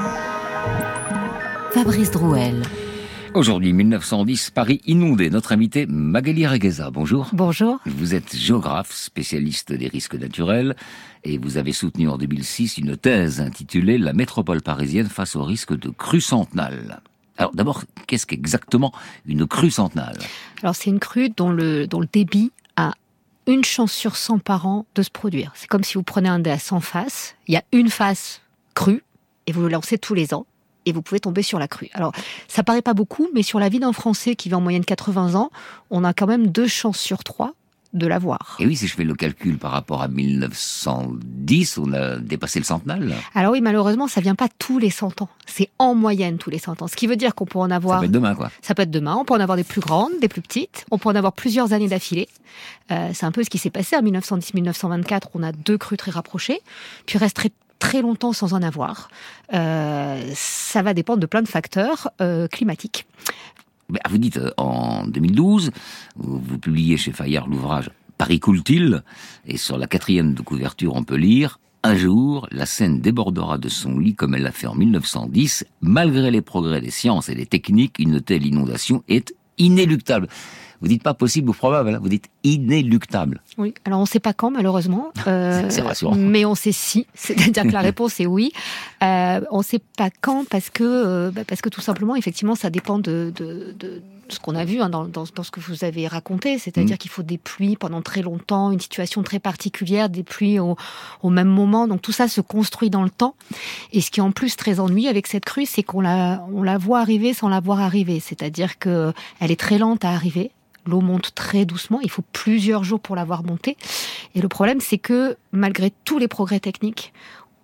Fabrice Drouel. Aujourd'hui, 1910, Paris inondé. Notre invité, Magali Regueza. Bonjour. Bonjour. Vous êtes géographe, spécialiste des risques naturels, et vous avez soutenu en 2006 une thèse intitulée « La métropole parisienne face au risque de crue centenale ». Alors d'abord, qu'est-ce qu'exactement une crue centenale ? Alors c'est une crue dont le débit a une chance sur 100 par an de se produire. C'est comme si vous prenez un dé à 100 faces, il y a une face crue, et vous le lancez tous les ans. Et vous pouvez tomber sur la crue. Alors, ça paraît pas beaucoup, mais sur la vie d'un Français qui vit en moyenne 80 ans, on a quand même 2 chances sur 3 de l'avoir. Et oui, si je fais le calcul par rapport à 1910, on a dépassé le centenal. Alors oui, malheureusement, ça vient pas tous les 100 ans. C'est en moyenne tous les 100 ans. Ce qui veut dire qu'on peut en avoir... Ça peut être demain, quoi. Ça peut être demain. On peut en avoir des plus grandes, des plus petites. On peut en avoir plusieurs années d'affilée. C'est un peu ce qui s'est passé en 1910-1924. On a 2 crues très rapprochées. Puis reste très longtemps sans en avoir. Ça va dépendre de plein de facteurs climatiques. Vous dites, en 2012, vous publiez chez Fayard l'ouvrage « Paris coule-t-il ?» et sur la 4e de couverture, on peut lire « Un jour, la Seine débordera de son lit comme elle l'a fait en 1910. Malgré les progrès des sciences et des techniques, une telle inondation est inéluctable. » Vous dites pas possible ou probable, vous dites inéluctable. Oui, alors on ne sait pas quand, malheureusement. C'est rassurant. Mais on sait si, c'est-à-dire que la réponse est oui. On ne sait pas quand parce que tout simplement, effectivement, ça dépend de ce qu'on a vu dans ce que vous avez raconté, c'est-à-dire qu'il faut des pluies pendant très longtemps, une situation très particulière, des pluies au même moment. Donc tout ça se construit dans le temps. Et ce qui est en plus très ennuyeux avec cette crue, c'est qu'on la voit arriver sans la voir arriver. C'est-à-dire qu'elle est très lente à arriver. L'eau monte très doucement, il faut plusieurs jours pour la voir monter. Et le problème, c'est que malgré tous les progrès techniques,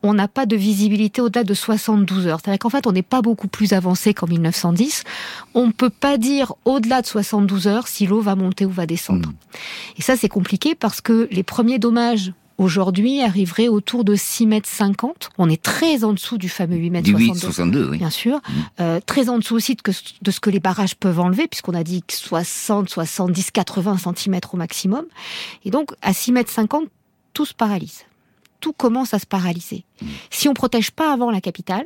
on n'a pas de visibilité au-delà de 72 heures. C'est-à-dire qu'en fait, on n'est pas beaucoup plus avancé qu'en 1910. On ne peut pas dire au-delà de 72 heures si l'eau va monter ou va descendre. Et ça, c'est compliqué parce que les premiers dommages aujourd'hui arriveraient autour de 6,50 mètres. On est très en dessous du fameux 8,62 mètres. Du 8,62, oui. Bien sûr. Très en dessous aussi de ce que les barrages peuvent enlever, puisqu'on a dit 60, 70, 80 cm au maximum. Et donc, à 6,50 mètres, tout se paralyse. Tout commence à se paralyser. Si on ne protège pas avant la capitale,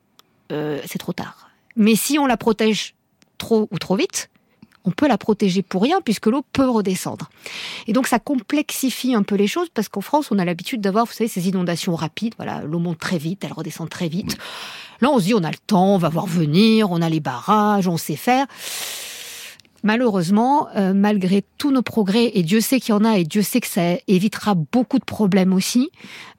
c'est trop tard. Mais si on la protège trop ou trop vite, on peut la protéger pour rien puisque l'eau peut redescendre. Et donc ça complexifie un peu les choses parce qu'en France, on a l'habitude d'avoir, vous savez, ces inondations rapides. Voilà, l'eau monte très vite, elle redescend très vite. Là, on se dit, on a le temps, on va voir venir, on a les barrages, on sait faire. Malheureusement, malgré tous nos progrès, et Dieu sait qu'il y en a, et Dieu sait que ça évitera beaucoup de problèmes aussi,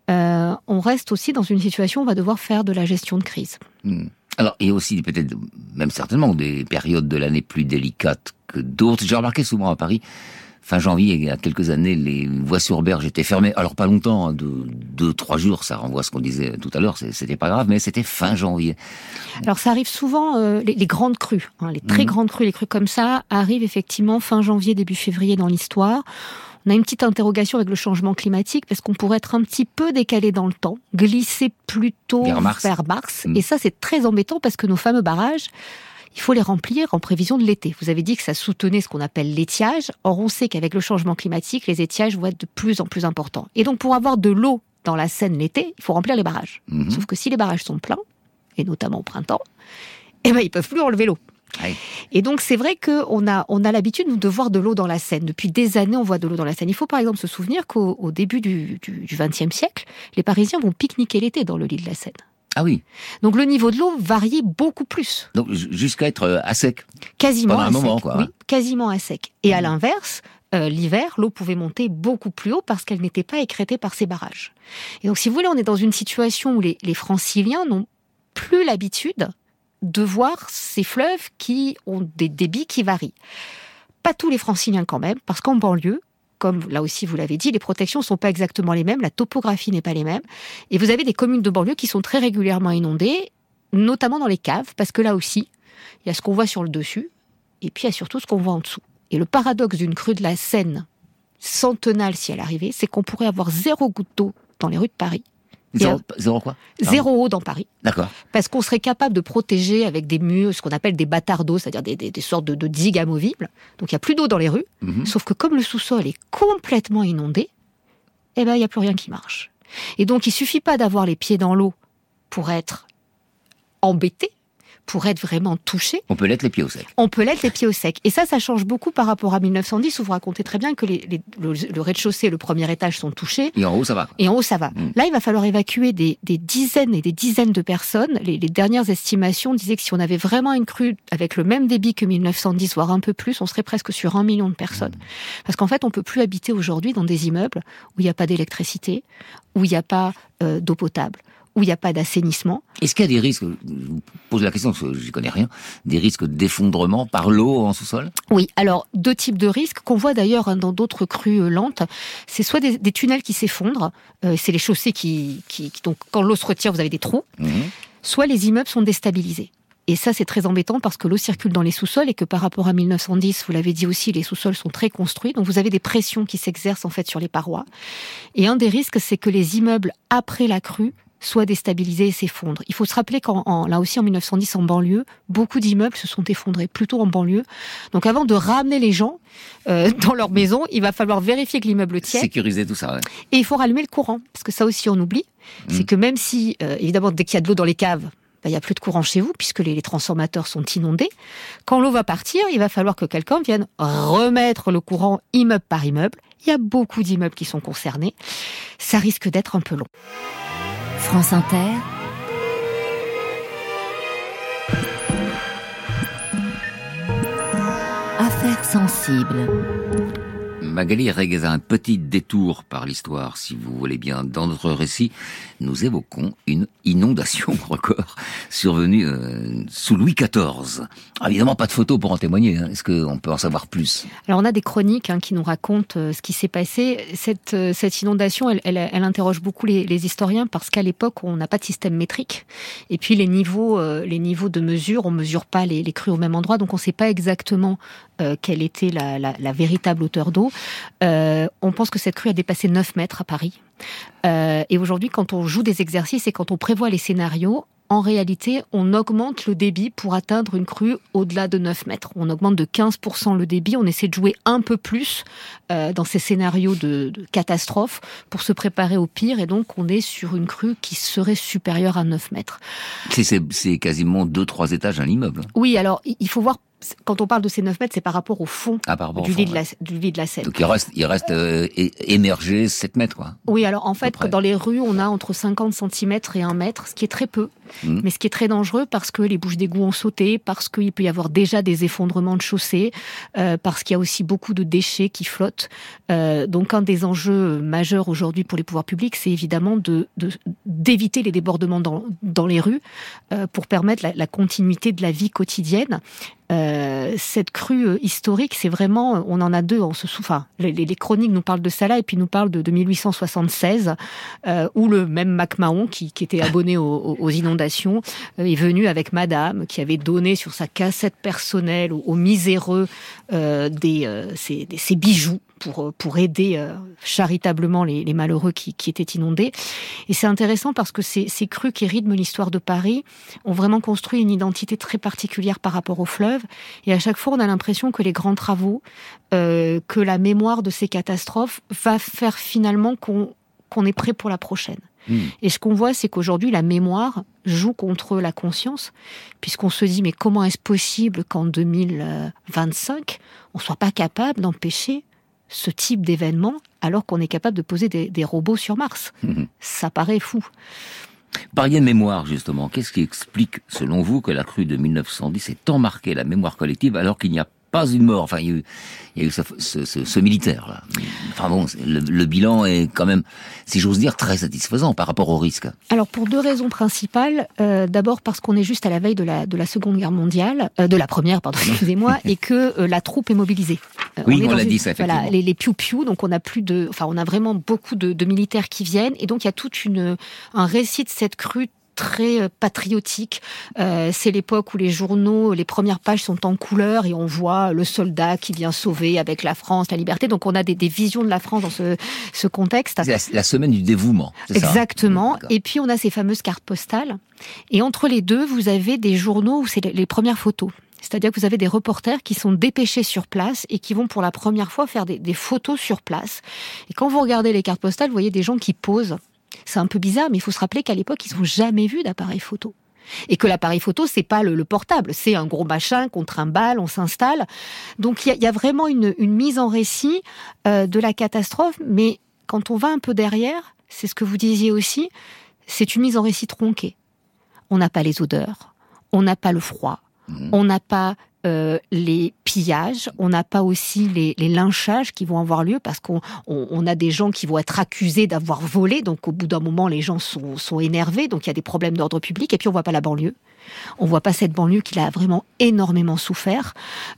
on reste aussi dans une situation où on va devoir faire de la gestion de crise. Alors, il y a aussi peut-être, même certainement, des périodes de l'année plus délicates que d'autres. J'ai remarqué souvent à Paris, fin janvier, il y a quelques années, les voies sur berge étaient fermées. Alors, pas longtemps, hein, 2-3 jours, ça renvoie à ce qu'on disait tout à l'heure, c'était pas grave, mais c'était fin janvier. Alors, ça arrive souvent, les grandes crues, hein, les très grandes crues, les crues comme ça, arrivent effectivement fin janvier, début février dans l'histoire. On a une petite interrogation avec le changement climatique parce qu'on pourrait être un petit peu décalé dans le temps, glisser plutôt vers mars. Et ça, c'est très embêtant parce que nos fameux barrages, il faut les remplir en prévision de l'été. Vous avez dit que ça soutenait ce qu'on appelle l'étiage. Or, on sait qu'avec le changement climatique, les étiages vont être de plus en plus importants. Et donc, pour avoir de l'eau dans la Seine l'été, il faut remplir les barrages. Sauf que si les barrages sont pleins, et notamment au printemps, eh ben, ils peuvent plus enlever l'eau. Oui. Et donc c'est vrai qu'on a l'habitude de voir de l'eau dans la Seine. Depuis des années, on voit de l'eau dans la Seine. Il faut par exemple se souvenir qu'au début du XXe siècle, les Parisiens vont pique-niquer l'été dans le lit de la Seine. Ah oui. Donc le niveau de l'eau variait beaucoup plus. Donc jusqu'à être à sec. Quasiment pendant à un sec. moment, quoi. Oui, quasiment à sec. Et à l'inverse, l'hiver, l'eau pouvait monter beaucoup plus haut parce qu'elle n'était pas écrêtée par ces barrages. Et donc si vous voulez, on est dans une situation où les Franciliens n'ont plus l'habitude de voir ces fleuves qui ont des débits qui varient. Pas tous les Franciliens quand même, parce qu'en banlieue, comme là aussi vous l'avez dit, les protections ne sont pas exactement les mêmes, la topographie n'est pas les mêmes, et vous avez des communes de banlieue qui sont très régulièrement inondées, notamment dans les caves, parce que là aussi, il y a ce qu'on voit sur le dessus, et puis il y a surtout ce qu'on voit en dessous. Et le paradoxe d'une crue de la Seine centenale, si elle arrivait, c'est qu'on pourrait avoir 0 goutte d'eau dans les rues de Paris. Zéro quoi ? Zéro eau dans Paris. D'accord. Parce qu'on serait capable de protéger avec des murs, ce qu'on appelle des bâtards d'eau, c'est-à-dire des sortes de digues amovibles. Donc il n'y a plus d'eau dans les rues. Sauf que comme le sous-sol est complètement inondé, eh ben il n'y a plus rien qui marche. Et donc il suffit pas d'avoir les pieds dans l'eau pour être embêté, pour être vraiment touché. On peut l'être les pieds au sec. On peut l'être les pieds au sec. Et ça change beaucoup par rapport à 1910, où vous racontez très bien que le rez-de-chaussée et le premier étage sont touchés. Et en haut, ça va. Et en haut, ça va. Là, il va falloir évacuer des dizaines et des dizaines de personnes. Les dernières estimations disaient que si on avait vraiment une crue avec le même débit que 1910, voire un peu plus, on serait presque sur 1 million de personnes. Parce qu'en fait, on peut plus habiter aujourd'hui dans des immeubles où il n'y a pas d'électricité, où il n'y a pas d'eau potable, où il n'y a pas d'assainissement. Est-ce qu'il y a des risques, je vous pose la question parce que je n'y connais rien, des risques d'effondrement par l'eau en sous-sol ? Oui, alors 2 types de risques qu'on voit d'ailleurs dans d'autres crues lentes. C'est soit des tunnels qui s'effondrent, c'est les chaussées qui donc quand l'eau se retire, vous avez des trous, soit les immeubles sont déstabilisés. Et ça, c'est très embêtant parce que l'eau circule dans les sous-sols et que par rapport à 1910, vous l'avez dit aussi, les sous-sols sont très construits. Donc vous avez des pressions qui s'exercent en fait sur les parois. Et un des risques, c'est que les immeubles, après la crue, soient déstabilisés et s'effondrent. Il faut se rappeler là aussi en 1910 en banlieue, beaucoup d'immeubles se sont effondrés, plutôt en banlieue. Donc avant de ramener les gens dans leur maison, il va falloir vérifier que l'immeuble tienne. Sécuriser tout ça, ouais. Et il faut rallumer le courant, parce que ça aussi on oublie. C'est que même si, évidemment, dès qu'il y a de l'eau dans les caves, il n'y a plus de courant chez vous, puisque les transformateurs sont inondés. Quand l'eau va partir, il va falloir que quelqu'un vienne remettre le courant immeuble par immeuble. Il y a beaucoup d'immeubles qui sont concernés. Ça risque d'être un peu long. France Inter. Affaires sensibles. Magali Regueza, un petit détour par l'histoire, si vous voulez bien. Dans notre récit, nous évoquons une inondation record survenue sous Louis XIV. Évidemment, pas de photos pour en témoigner. Est-ce qu'on peut en savoir plus ? Alors, on a des chroniques qui nous racontent ce qui s'est passé. Cette inondation, elle interroge beaucoup les historiens parce qu'à l'époque, on n'a pas de système métrique. Et puis, les niveaux de mesure, on mesure pas les crues au même endroit, donc on ne sait pas exactement quelle était la véritable hauteur d'eau. On pense que cette crue a dépassé 9 mètres à Paris. Et aujourd'hui, quand on joue des exercices et quand on prévoit les scénarios, en réalité, on augmente le débit pour atteindre une crue au-delà de 9 mètres. On augmente de 15% le débit. On essaie de jouer un peu plus dans ces scénarios de catastrophe pour se préparer au pire. Et donc, on est sur une crue qui serait supérieure à 9 mètres. C'est quasiment 2-3 étages un immeuble. Oui, alors, il faut voir... Quand on parle de ces 9 mètres, c'est par rapport au fond du lit de la Seine. Donc il reste émergé 7 mètres, quoi. Oui, alors en fait, dans les rues, on a entre 50 cm et 1 mètre, ce qui est très peu. Mais ce qui est très dangereux parce que les bouches d'égout ont sauté, parce qu'il peut y avoir déjà des effondrements de chaussées, parce qu'il y a aussi beaucoup de déchets qui flottent. Donc un des enjeux majeurs aujourd'hui pour les pouvoirs publics, c'est évidemment d'éviter les débordements dans les rues pour permettre la continuité de la vie quotidienne. Cette crue historique, c'est vraiment, on en a deux, les chroniques nous parlent de ça là, et puis nous parlent de 1876, où le même MacMahon, qui était abonné aux inondations, est venu avec madame, qui avait donné sur sa cassette personnelle aux miséreux ses bijoux, pour aider charitablement les malheureux qui étaient inondés. Et c'est intéressant parce que ces crues qui rythment l'histoire de Paris ont vraiment construit une identité très particulière par rapport au fleuve. Et à chaque fois, on a l'impression que les grands travaux, que la mémoire de ces catastrophes va faire finalement qu'on est prêt pour la prochaine. Et ce qu'on voit, c'est qu'aujourd'hui, la mémoire joue contre la conscience, puisqu'on se dit, mais comment est-ce possible qu'en 2025, on soit pas capable d'empêcher ce type d'événement, alors qu'on est capable de poser des robots sur Mars. Ça paraît fou. Parliez de mémoire, justement. Qu'est-ce qui explique, selon vous, que la crue de 1910 ait tant marqué la mémoire collective, alors qu'il n'y a pas une mort? Enfin, il y a eu ce militaire-là. Enfin bon, le bilan est quand même, si j'ose dire, très satisfaisant par rapport au risque. Alors, pour deux raisons principales. D'abord, parce qu'on est juste à la veille de la Seconde Guerre mondiale, de la Première, pardon, excusez-moi, et que la troupe est mobilisée. Oui, on l'a dit, ça, effectivement. Voilà, les piou-piou, donc on a vraiment beaucoup de militaires qui viennent, et donc il y a tout un récit de cette crue très patriotique. C'est l'époque où les journaux, les premières pages sont en couleur et on voit le soldat qui vient sauver avec la France, la liberté. Donc on a des visions de la France dans ce contexte. C'est la semaine du dévouement, c'est ça ? Exactement. Et puis on a ces fameuses cartes postales. Et entre les deux, vous avez des journaux où c'est les premières photos. C'est-à-dire que vous avez des reporters qui sont dépêchés sur place et qui vont pour la première fois faire des photos sur place. Et quand vous regardez les cartes postales, vous voyez des gens qui posent. C'est un peu bizarre, mais il faut se rappeler qu'à l'époque, ils n'ont jamais vu d'appareil photo. Et que l'appareil photo, c'est pas le portable, c'est un gros machin qu'on trimballe, on s'installe. Donc il y a vraiment une mise en récit de la catastrophe, mais quand on va un peu derrière, c'est ce que vous disiez aussi, c'est une mise en récit tronquée. On n'a pas les odeurs, on n'a pas le froid, on n'a pas les pillages, on n'a pas aussi les lynchages qui vont avoir lieu parce qu'on a des gens qui vont être accusés d'avoir volé, donc au bout d'un moment les gens sont énervés, donc il y a des problèmes d'ordre public, et puis on voit pas la banlieue. On voit pas cette banlieue qui a vraiment énormément souffert.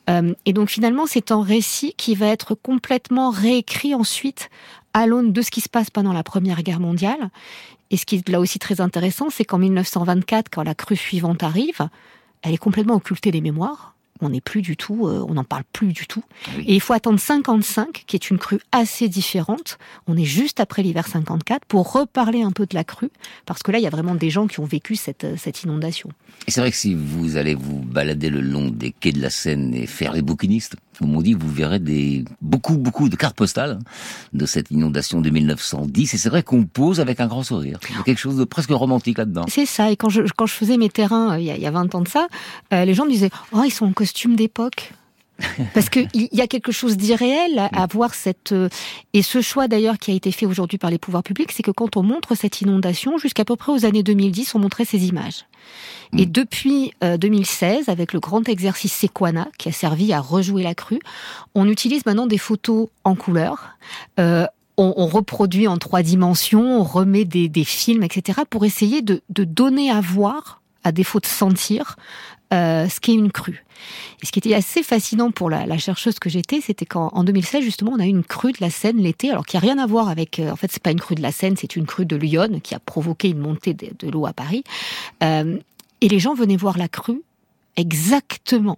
Et donc finalement c'est un récit qui va être complètement réécrit ensuite à l'aune de ce qui se passe pendant la Première Guerre mondiale. Et ce qui est là aussi très intéressant, c'est qu'en 1924, quand la crue suivante arrive, elle est complètement occultée des mémoires. On n'est plus du tout, on n'en parle plus du tout. Oui. Et il faut attendre 55, qui est une crue assez différente. On est juste après l'hiver 54 pour reparler un peu de la crue, parce que là, il y a vraiment des gens qui ont vécu cette inondation. Et c'est vrai que si vous allez vous balader le long des quais de la Seine et faire les bouquinistes, comme on dit, vous verrez beaucoup de cartes postales de cette inondation de 1910. Et c'est vrai qu'on pose avec un grand sourire. Il y a quelque chose de presque romantique là-dedans. C'est ça. Et quand je faisais mes terrains il y a 20 ans de ça, les gens me disaient « Oh, ils sont en costume d'époque ». Parce qu'il y a quelque chose d'irréel à voir cette... Et ce choix d'ailleurs qui a été fait aujourd'hui par les pouvoirs publics, c'est que quand on montre cette inondation, jusqu'à peu près aux années 2010, on montrait ces images. Et depuis 2016, avec le grand exercice Sequana, qui a servi à rejouer la crue, on utilise maintenant des photos en couleur. On reproduit en 3 dimensions, on remet des films, etc., pour essayer de donner à voir, à défaut de sentir, ce qu'est une crue. Et ce qui était assez fascinant pour la chercheuse que j'étais, c'était qu'en 2016, justement, on a eu une crue de la Seine l'été, alors qui n'a rien à voir avec... en fait, c'est pas une crue de la Seine, c'est une crue de l'Yonne qui a provoqué une montée de l'eau à Paris. Et les gens venaient voir la crue exactement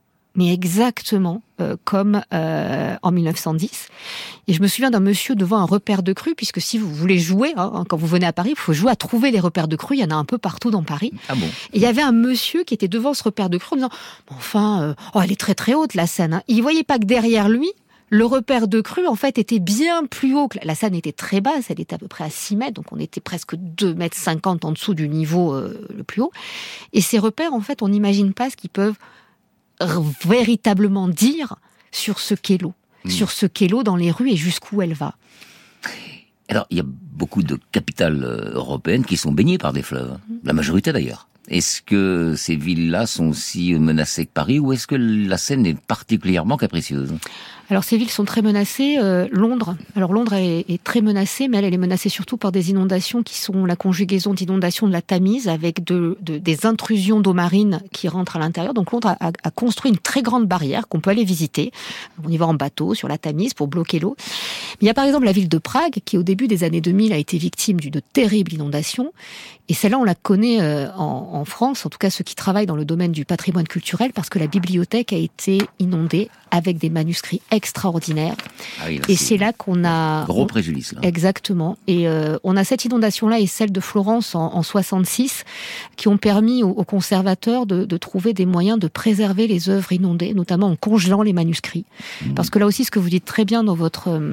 comme en 1910. Et je me souviens d'un monsieur devant un repère de crue, puisque si vous voulez jouer, quand vous venez à Paris, il faut jouer à trouver les repères de crue. Il y en a un peu partout dans Paris. Ah bon? Et il y avait un monsieur qui était devant ce repère de crue en disant « Enfin, elle est très très haute la Seine. » Il voyait pas que derrière lui, le repère de crue, en fait, était bien plus haut. La Seine était très basse, elle était à peu près à 6 mètres, donc on était presque 2,50 mètres en dessous du niveau le plus haut. Et ces repères, en fait, on n'imagine pas ce qu'ils peuvent véritablement dire sur ce qu'est l'eau, sur ce qu'est l'eau dans les rues et jusqu'où elle va. Alors, il y a beaucoup de capitales européennes qui sont baignées par des fleuves, la majorité d'ailleurs. Est-ce que ces villes-là sont aussi menacées que Paris, ou est-ce que la Seine est particulièrement capricieuse? Alors ces villes sont très menacées. Londres est très menacée, mais elle est menacée surtout par des inondations qui sont la conjugaison d'inondations de la Tamise avec des intrusions d'eau marine qui rentrent à l'intérieur. Donc Londres a construit une très grande barrière qu'on peut aller visiter. On y va en bateau sur la Tamise pour bloquer l'eau. Mais il y a par exemple la ville de Prague qui au début des années 2000 a été victime d'une terrible inondation. Et celle-là, on la connaît en France, en tout cas ceux qui travaillent dans le domaine du patrimoine culturel, parce que la bibliothèque a été inondée avec des manuscrits extraordinaires. Ah oui, là, et c'est là qu'on a... Gros préjudice, là. Exactement. Et on a cette inondation-là et celle de Florence en 66 qui ont permis aux conservateurs de trouver des moyens de préserver les œuvres inondées, notamment en congelant les manuscrits. Parce que là aussi, ce que vous dites très bien dans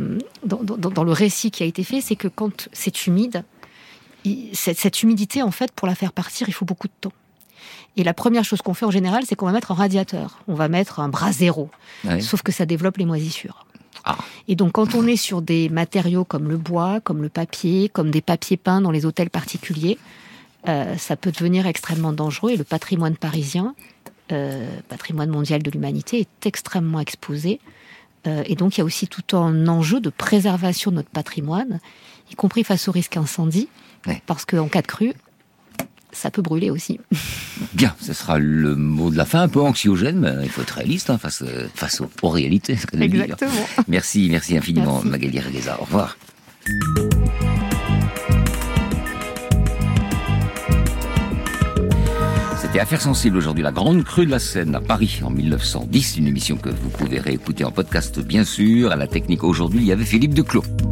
le récit qui a été fait, c'est que quand c'est humide, cette humidité, en fait, pour la faire partir, il faut beaucoup de temps. Et la première chose qu'on fait en général, c'est qu'on va mettre un radiateur. On va mettre un brasero. Oui. Sauf que ça développe les moisissures. Ah. Et donc, quand on est sur des matériaux comme le bois, comme le papier, comme des papiers peints dans les hôtels particuliers, ça peut devenir extrêmement dangereux. Et le patrimoine parisien, patrimoine mondial de l'humanité, est extrêmement exposé. Et donc, il y a aussi tout un enjeu de préservation de notre patrimoine, y compris face au risque incendie. Oui. Parce qu'en cas de crue, ça peut brûler aussi. Bien, ce sera le mot de la fin, un peu anxiogène, mais il faut être réaliste face aux réalités. Exactement. Merci infiniment, merci. Magali Regueza. Au revoir. C'était Affaires sensibles aujourd'hui, la grande crue de la Seine à Paris en 1910, une émission que vous pouvez réécouter en podcast bien sûr. À la technique aujourd'hui, il y avait Philippe Declos.